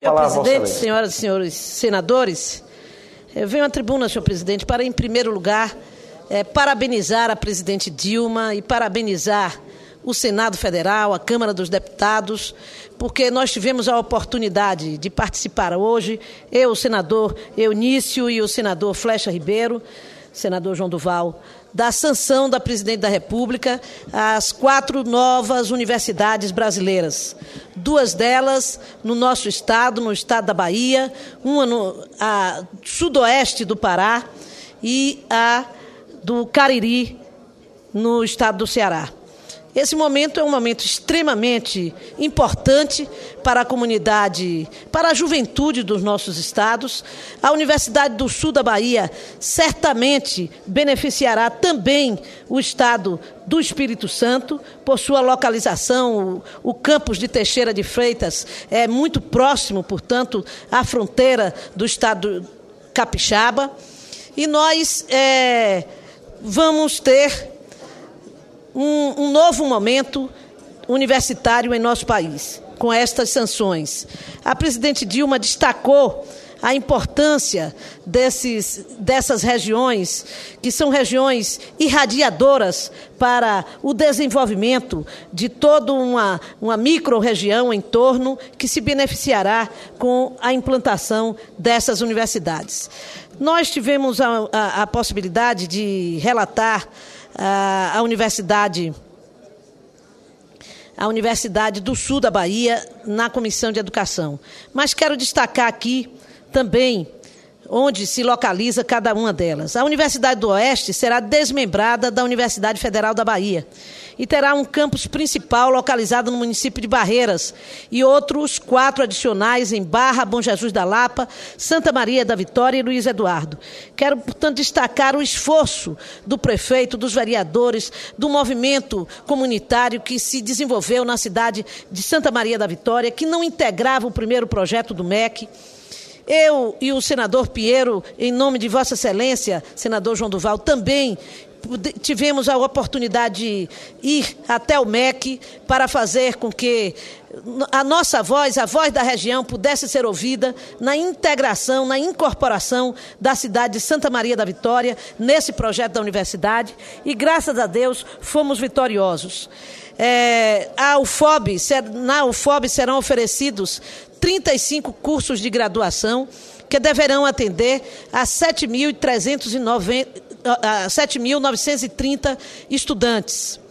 Senhor presidente, senhoras e senhores senadores, eu venho à tribuna, senhor presidente, para, em primeiro lugar, parabenizar a presidente Dilma e parabenizar o Senado Federal, a Câmara dos Deputados, porque nós tivemos a oportunidade de participar hoje, eu, o senador Eunício e o senador Flecha Ribeiro, senador João Duval, da sanção da presidente da República às 4 novas universidades brasileiras. 2 delas no nosso estado, no estado da Bahia, uma no sudoeste do Pará e a do Cariri, no estado do Ceará. Esse momento é um momento extremamente importante para a comunidade, para a juventude dos nossos estados. A Universidade do Sul da Bahia certamente beneficiará também o estado do Espírito Santo, por sua localização. O campus de Teixeira de Freitas é muito próximo, portanto, à fronteira do estado capixaba. E nós vamos ter um novo momento universitário em nosso país, com estas sanções. A presidente Dilma destacou a importância dessas regiões, que são regiões irradiadoras para o desenvolvimento de toda uma micro-região em torno, que se beneficiará com a implantação dessas universidades. Nós tivemos a possibilidade de relatar a Universidade do Sul da Bahia na Comissão de Educação. Mas quero destacar aqui também onde se localiza cada uma delas. A Universidade do Oeste será desmembrada da Universidade Federal da Bahia e terá um campus principal localizado no município de Barreiras e outros 4 adicionais em Barra, Bom Jesus da Lapa, Santa Maria da Vitória e Luiz Eduardo. Quero, portanto, destacar o esforço do prefeito, dos vereadores, do movimento comunitário que se desenvolveu na cidade de Santa Maria da Vitória, que não integrava o primeiro projeto do MEC. Eu e o senador Pinheiro, em nome de Vossa Excelência, senador João Duval, também tivemos a oportunidade de ir até o MEC para fazer com que a nossa voz, a voz da região, pudesse ser ouvida na integração, na incorporação da cidade de Santa Maria da Vitória nesse projeto da universidade, e graças a Deus fomos vitoriosos. Na UFOB serão oferecidos 35 cursos de graduação que deverão atender a 7.930 estudantes.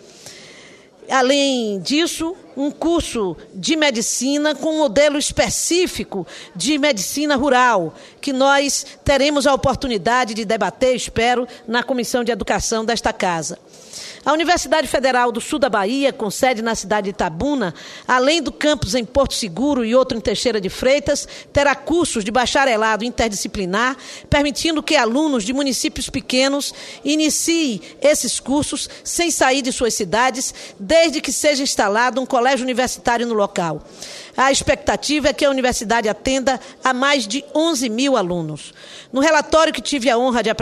Além disso, um curso de medicina com um modelo específico de medicina rural, que nós teremos a oportunidade de debater, espero, na Comissão de Educação desta Casa. A Universidade Federal do Sul da Bahia, com sede na cidade de Itabuna, além do campus em Porto Seguro e outro em Teixeira de Freitas, terá cursos de bacharelado interdisciplinar, permitindo que alunos de municípios pequenos iniciem esses cursos sem sair de suas cidades, desde que seja instalado um colégio universitário no local. A expectativa é que a universidade atenda a mais de 11 mil alunos. No relatório que tive a honra de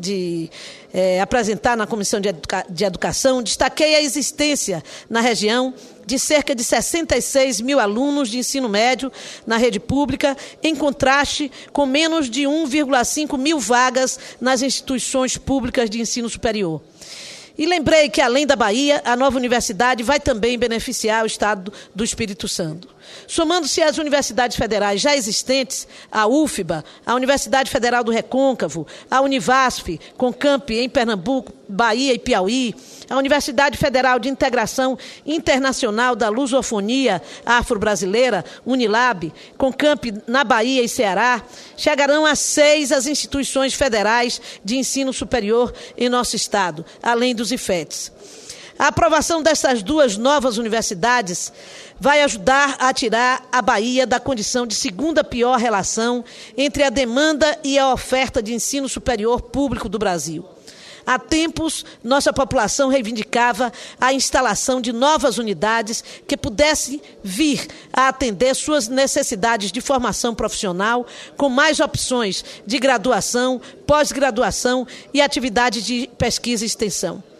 apresentar na Comissão de Educação, destaquei a existência na região de cerca de 66 mil alunos de ensino médio na rede pública, em contraste com menos de 1,5 mil vagas nas instituições públicas de ensino superior. E lembrei que, além da Bahia, a nova universidade vai também beneficiar o estado do Espírito Santo. Somando-se às universidades federais já existentes, a UFBA, a Universidade Federal do Recôncavo, a Univasf, com campi em Pernambuco, Bahia e Piauí, a Universidade Federal de Integração Internacional da Lusofonia Afro-Brasileira, Unilab, com campi na Bahia e Ceará, chegarão a 6 as instituições federais de ensino superior em nosso estado, além dos IFETs. A aprovação dessas 2 novas universidades vai ajudar a tirar a Bahia da condição de segunda pior relação entre a demanda e a oferta de ensino superior público do Brasil. Há tempos, nossa população reivindicava a instalação de novas unidades que pudessem vir a atender suas necessidades de formação profissional, com mais opções de graduação, pós-graduação e atividades de pesquisa e extensão.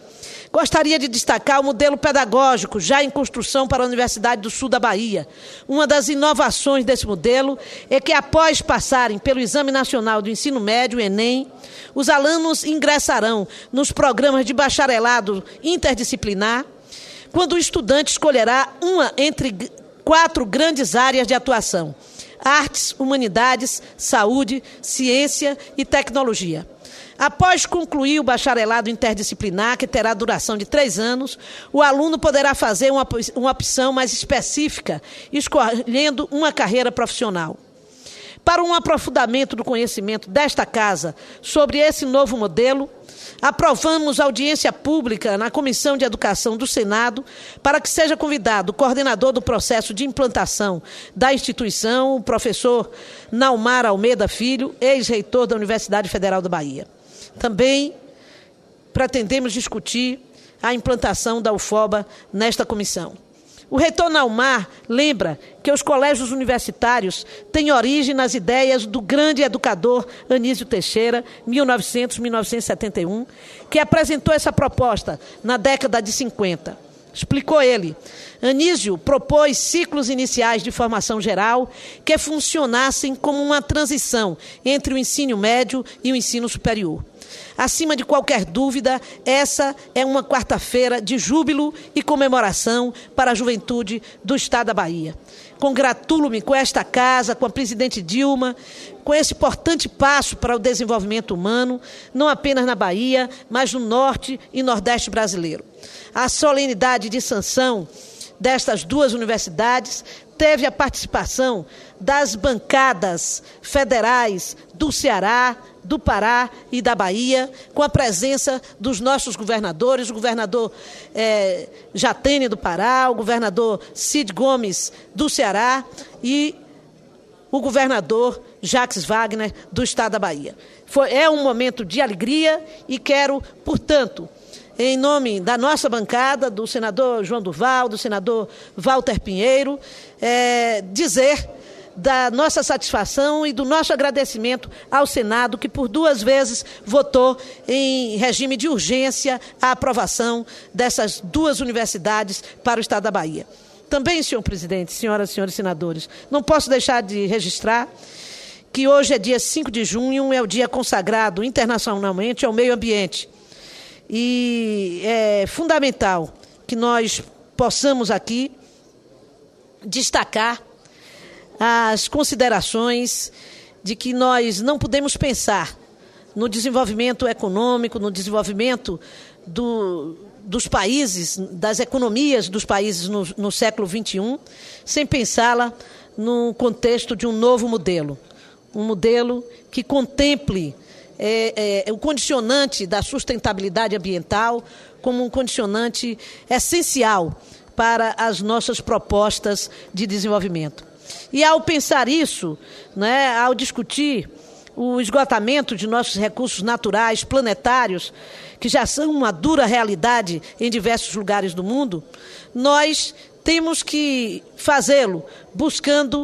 Gostaria de destacar o modelo pedagógico já em construção para a Universidade do Sul da Bahia. Uma das inovações desse modelo é que, após passarem pelo Exame Nacional do Ensino Médio, Enem, os alunos ingressarão nos programas de bacharelado interdisciplinar, quando o estudante escolherá uma entre 4 grandes áreas de atuação: artes, humanidades, saúde, ciência e tecnologia. Após concluir o bacharelado interdisciplinar, que terá duração de 3 anos, o aluno poderá fazer uma opção mais específica, escolhendo uma carreira profissional. Para um aprofundamento do conhecimento desta casa sobre esse novo modelo, aprovamos audiência pública na Comissão de Educação do Senado para que seja convidado o coordenador do processo de implantação da instituição, o professor Naumar Almeida Filho, ex-reitor da Universidade Federal da Bahia. Também pretendemos discutir a implantação da UFOBA nesta comissão. O reitor Naumar lembra que os colégios universitários têm origem nas ideias do grande educador Anísio Teixeira, 1900-1971, que apresentou essa proposta na década de 50. Explicou ele: Anísio propôs ciclos iniciais de formação geral que funcionassem como uma transição entre o ensino médio e o ensino superior. Acima de qualquer dúvida, essa é uma quarta-feira de júbilo e comemoração para a juventude do Estado da Bahia. Congratulo-me com esta casa, com a presidente Dilma, com esse importante passo para o desenvolvimento humano, não apenas na Bahia, mas no Norte e Nordeste brasileiro. A solenidade de sanção destas 2 universidades teve a participação das bancadas federais do Ceará, do Pará e da Bahia, com a presença dos nossos governadores, o governador Jatene do Pará, o governador Cid Gomes do Ceará e o governador Jacques Wagner do Estado da Bahia. É um momento de alegria e quero, portanto, em nome da nossa bancada, do senador João Duval, do senador Walter Pinheiro, dizer da nossa satisfação e do nosso agradecimento ao Senado, que por 2 vezes votou em regime de urgência a aprovação dessas 2 universidades para o Estado da Bahia. Também, senhor presidente, senhoras e senhores senadores, não posso deixar de registrar que hoje é dia 5 de junho, é o dia consagrado internacionalmente ao meio ambiente. E é fundamental que nós possamos aqui destacar as considerações de que nós não podemos pensar no desenvolvimento econômico, no desenvolvimento dos países, das economias dos países no século XXI, sem pensá-la no contexto de um novo modelo. Um modelo que contemple o condicionante da sustentabilidade ambiental como um condicionante essencial para as nossas propostas de desenvolvimento. E ao pensar isso, ao discutir o esgotamento de nossos recursos naturais, planetários, que já são uma dura realidade em diversos lugares do mundo, nós temos que fazê-lo buscando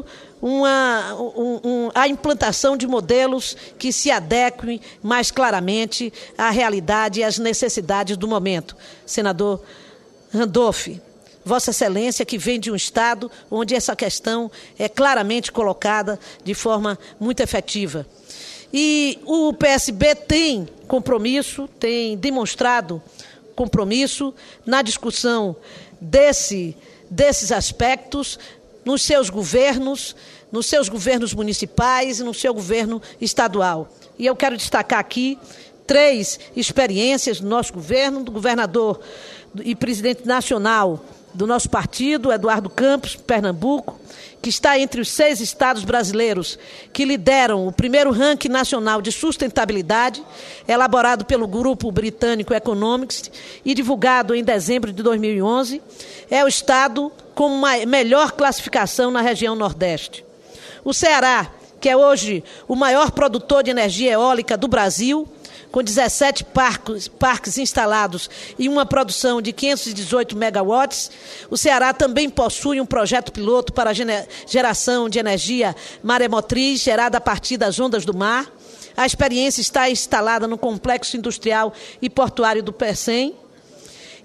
a implantação de modelos que se adequem mais claramente à realidade e às necessidades do momento. Senador Randolph, Vossa Excelência, que vem de um estado onde essa questão é claramente colocada de forma muito efetiva. E o PSB tem compromisso, tem demonstrado compromisso na discussão desses aspectos nos seus governos municipais e no seu governo estadual. E eu quero destacar aqui 3 experiências do nosso governo, do governador e presidente nacional do nosso partido, Eduardo Campos, Pernambuco, que está entre os 6 estados brasileiros que lideram o primeiro ranking nacional de sustentabilidade, elaborado pelo Grupo Britânico Economics e divulgado em dezembro de 2011, é o estado com melhor classificação na região Nordeste. O Ceará, que é hoje o maior produtor de energia eólica do Brasil, com 17 parques instalados e uma produção de 518 megawatts, o Ceará também possui um projeto piloto para a geração de energia maremotriz gerada a partir das ondas do mar. A experiência está instalada no Complexo Industrial e Portuário do Pecém.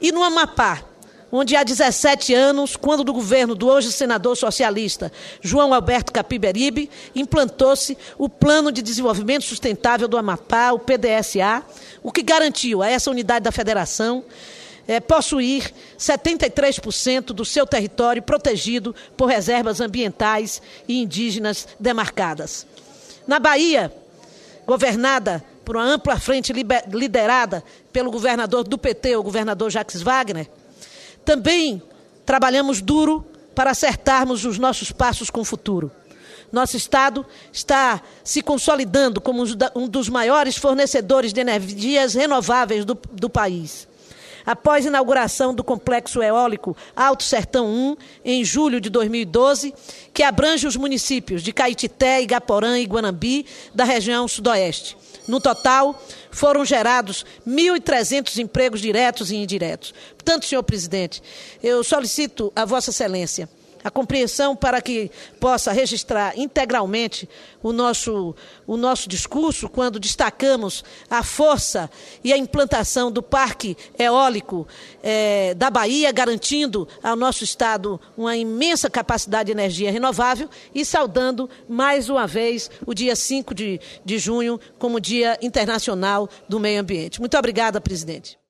E no Amapá, onde há 17 anos, quando do governo do hoje senador socialista João Alberto Capiberibe, implantou-se o Plano de Desenvolvimento Sustentável do Amapá, o PDSA, o que garantiu a essa unidade da federação possuir 73% do seu território protegido por reservas ambientais e indígenas demarcadas. Na Bahia, governada por uma ampla frente liderada pelo governador do PT, o governador Jacques Wagner, também trabalhamos duro para acertarmos os nossos passos com o futuro. Nosso Estado está se consolidando como um dos maiores fornecedores de energias renováveis do país. Após a inauguração do complexo eólico Alto Sertão 1, em julho de 2012, que abrange os municípios de Caetité, Igaporã e Guanambi, da região sudoeste. No total, foram gerados 1.300 empregos diretos e indiretos. Portanto, senhor presidente, eu solicito a Vossa Excelência a compreensão para que possa registrar integralmente o nosso discurso quando destacamos a força e a implantação do Parque Eólico da Bahia, garantindo ao nosso Estado uma imensa capacidade de energia renovável e saudando mais uma vez o dia 5 de junho como Dia Internacional do Meio Ambiente. Muito obrigada, presidente.